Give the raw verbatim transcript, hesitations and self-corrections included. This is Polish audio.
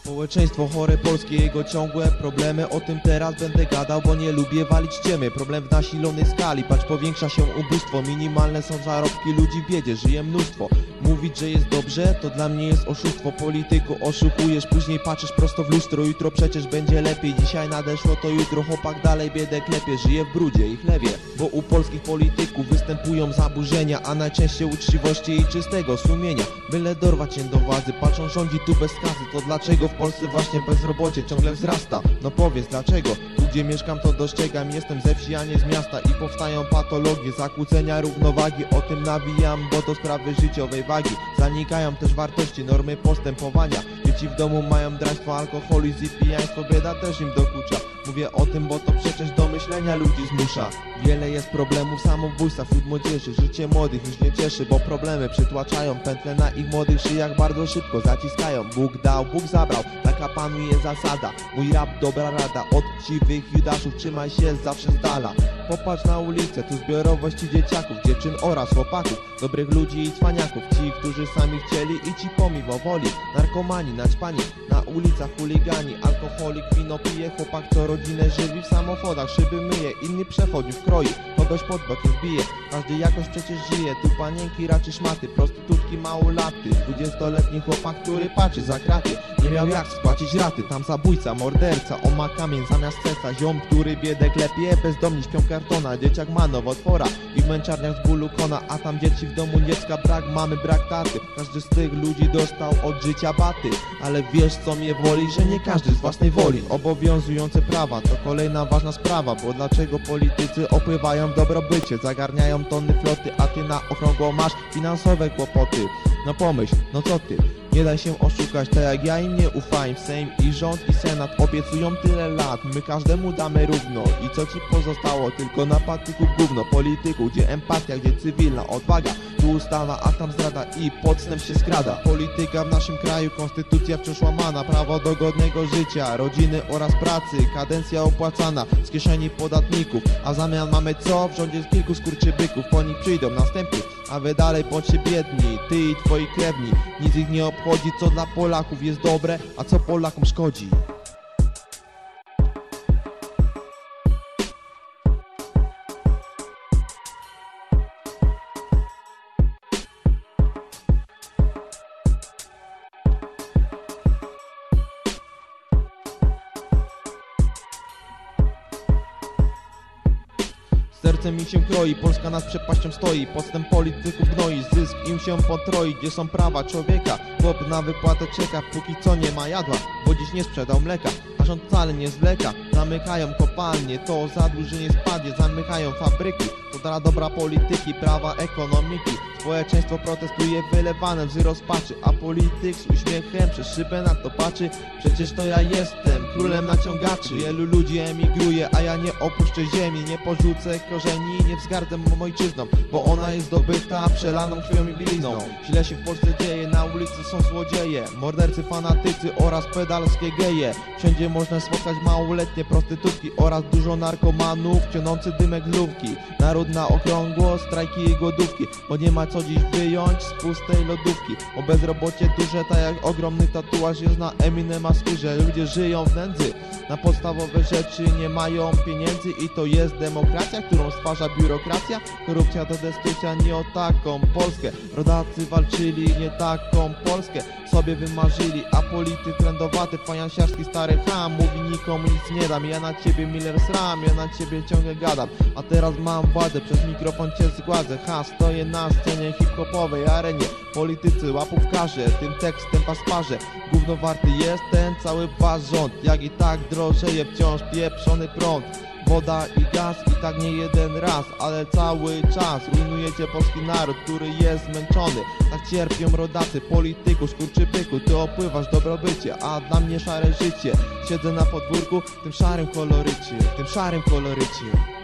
Społeczeństwo chore polskie, jego ciągłe problemy. O tym teraz będę gadał, bo nie lubię walić ciemy. Problem w nasilonej skali, patrz, powiększa się ubóstwo. Minimalne są zarobki, ludzi w biedzie żyje mnóstwo. Mówić, że jest dobrze, to dla mnie jest oszustwo. Polityku oszukujesz, później patrzysz prosto w lustro. Jutro przecież będzie lepiej, dzisiaj nadeszło to jutro. Chłopak dalej biedę klepie, żyje w brudzie i chlewie. Bo u polskich polityków występują zaburzenia, a najczęściej uczciwości i czystego sumienia. Byle dorwać się do władzy, patrzą rządzi tu bez kasy. To dlaczego w Polsce właśnie bezrobocie ciągle wzrasta? No powiedz dlaczego? Tu gdzie mieszkam to dostrzegam, jestem ze wsi, a nie z miasta. I powstają patologie, zakłócenia równowagi. O tym nawijam, bo to sprawy życiowej wagi. Zanikają też wartości, normy postępowania. Dzieci w domu mają draństwo, alkoholizm i pijaństwo, bieda też im dokucza. Mówię o tym, bo to przecież do myślenia ludzi zmusza. Wiele jest problemów, samobójstwa wśród młodzieży. Życie młodych już nie cieszy, bo problemy przytłaczają. Pętle na ich młodych szyjach bardzo szybko zaciskają. Bóg dał, Bóg zabrał, taka panuje zasada. Mój rap dobra rada, od siwych Judaszów trzymaj się zawsze z dala. Popatrz na ulicę, tu zbiorowości dzieciaków, dziewczyn oraz chłopaków, dobrych ludzi i cwaniaków. Ci, którzy sami chcieli i ci pomimowoli. Narkomani, naćpani, na ulicach chuligani. Alkoholik wino pije, chłopak co rodzinę żywi. W samochodach szyby myje, inny przechodniów kroi, kogoś pod bokiem wbije. Każdy jakoś przecież żyje, tu panienki raczy szmaty, prostytutki małolaty. Dwudziestoletni chłopak, który patrzy za kraty, nie miał jak spłacić raty. Tam zabójca, morderca, on ma kamień zamiast serca. Ziom, który biedę klepie, bezdomni śpią kartona. Dzieciak ma nowotwora i w męczarniach z bólu kona. A tam dzieci w domu dziecka, brak mamy, brak taty. Każdy z tych ludzi dostał od życia baty. Ale wiesz co mnie woli, że nie każdy z własnej woli. Obowiązujące prawa to kolejna ważna sprawa. Bo dlaczego politycy opływają w dobrobycie, zagarniają tony floty, a ty na okrągło masz finansowe kłopoty. No pomyśl, no co ty? Nie daj się oszukać, tak jak ja im nie ufałem. Sejm i rząd i senat obiecują tyle lat, my każdemu damy równo. I co ci pozostało? Tylko na patyku gówno. Polityku, gdzie empatia, gdzie cywilna odwaga. Tu ustawa, a tam zdrada i podstęp się skrada. Polityka w naszym kraju, konstytucja wciąż łamana. Prawo do godnego życia, rodziny oraz pracy. Kadencja opłacana z kieszeni podatników. A zamian mamy co? W rządzie z kilku skurczybyków. Po nich przyjdą następni, a wy dalej bądźcie biedni. Ty i twoi krewni, nic ich nie obchodzi, co dla Polaków jest dobre, a co Polakom szkodzi. Serce mi się kroi, Polska nad przepaścią stoi. Podstęp polityków gnoi, zysk im się potroi. Gdzie są prawa człowieka? Chłop na wypłatę czeka, póki co nie ma jadła, bo dziś nie sprzedał mleka. A rząd wcale nie zwleka, zamykają kopalnie, to zadłużenie spadnie. Zamykają fabryki, to dla dobra polityki, prawa ekonomiki. Społeczeństwo protestuje, wylewane łzy rozpaczy, a polityk z uśmiechem przez szybę na to patrzy. Przecież to ja jestem królem naciągaczy. Wielu ludzi emigruje, a ja nie opuszczę ziemi. Nie porzucę korzeni, nie wzgardzę mą ojczyzną, bo ona jest zdobyta przelaną krwią i bielizną. Źle się w Polsce dzieje, na ulicy są złodzieje, mordercy, fanatycy oraz pedalskie geje. Wszędzie można spotkać małoletnie prostytutki oraz dużo narkomanów, ciągnący dymek z lówki. Naród na okrągło, strajki i głodówki, bo nie ma co dziś wyjąć z pustej lodówki. O bezrobocie duże, tak jak ogromny tatuaż jest na Eminema skórze. Ludzie żyją w nędzy, na podstawowe rzeczy nie mają pieniędzy. I to jest demokracja, którą stwarza biurokracja. Korupcja to destrukcja, nie o taką Polskę. Rodacy walczyli, nie taką Polskę sobie wymarzyli. A polityk trendowaty, fajansiarski stary ham, mówi nikomu nic nie dam. Ja na ciebie Miller sram, ja na ciebie ciągle gadam. A teraz mam władzę, przez mikrofon cię zgładzę. Ha, stoję na scenie hip-hopowej arenie. Politycy łapówkarze, tym tekstem pasparze. Gówno warty jest ten cały wasz rząd, jak i tak drożeje wciąż pieprzony prąd. Woda i gaz i tak nie jeden raz, ale cały czas rujnujecie polski naród, który jest zmęczony. Tak cierpią rodacy, polityku, skurczybyku. Ty opływasz dobrobycie, a dla mnie szare życie. Siedzę na podwórku w tym szarym kolorycie, w tym szarym kolorycie.